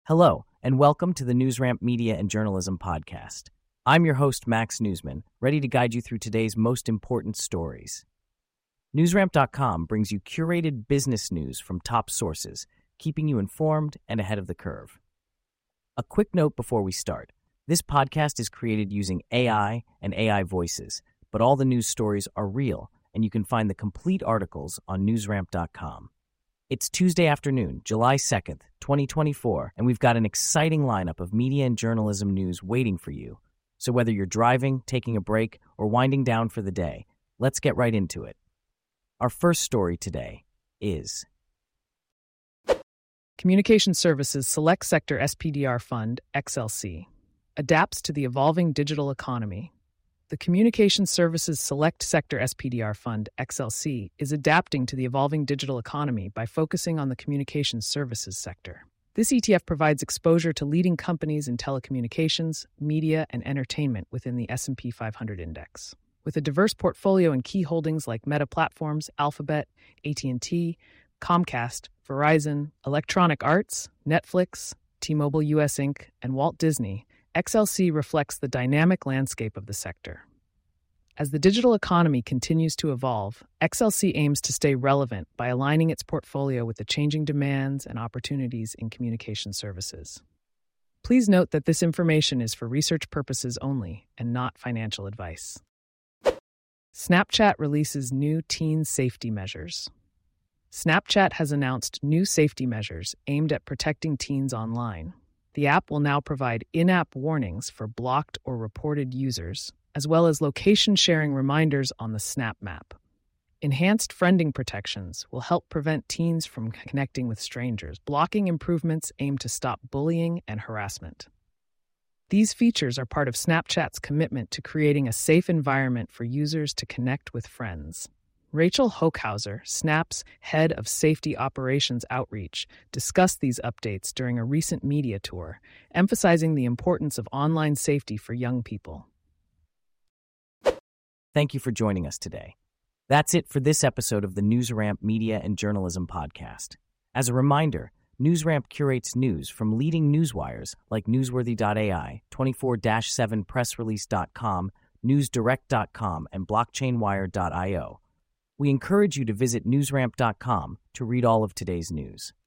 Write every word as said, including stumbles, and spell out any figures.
Hello, and welcome to the NewsRamp Media and Journalism Podcast. I'm your host, Max Newsman, ready to guide you through today's most important stories. NewsRamp dot com brings you curated business news from top sources, keeping you informed and ahead of the curve. A quick note before we start. This podcast is created using A I and A I voices, but all the news stories are real, and you can find the complete articles on NewsRamp dot com. It's Tuesday afternoon, July second, twenty twenty-four, and we've got an exciting lineup of media and journalism news waiting for you. So whether you're driving, taking a break, or winding down for the day, let's get right into it. Our first story today is Communication Services Select Sector S P D R Fund, X L C, adapts to the evolving digital economy. The Communication Services Select Sector S P D R Fund, X L C, is adapting to the evolving digital economy by focusing on the communications services sector. This E T F provides exposure to leading companies in telecommunications, media, and entertainment within the S and P five hundred index. With a diverse portfolio in key holdings like Meta Platforms, Alphabet, A T and T, Comcast, Verizon, Electronic Arts, Netflix, T-Mobile U S Incorporated, and Walt Disney, X L C reflects the dynamic landscape of the sector. As the digital economy continues to evolve, X L C aims to stay relevant by aligning its portfolio with the changing demands and opportunities in communication services. Please note that this information is for research purposes only and not financial advice. Snapchat releases new teen safety measures. Snapchat has announced new safety measures aimed at protecting teens online. The app will now provide in-app warnings for blocked or reported users, as well as location-sharing reminders on the Snap Map. Enhanced friending protections will help prevent teens from connecting with strangers. Blocking improvements aim to stop bullying and harassment. These features are part of Snapchat's commitment to creating a safe environment for users to connect with friends. Rachel Hochhauser, Snap's head of safety operations outreach, discussed these updates during a recent media tour, emphasizing the importance of online safety for young people. Thank you for joining us today. That's it for this episode of the NewsRamp Media and Journalism Podcast. As a reminder, NewsRamp curates news from leading newswires like Newsworthy dot A I, twenty-four seven press release dot com, newsdirect dot com, and blockchain wire dot io. We encourage you to visit newsramp dot com to read all of today's news.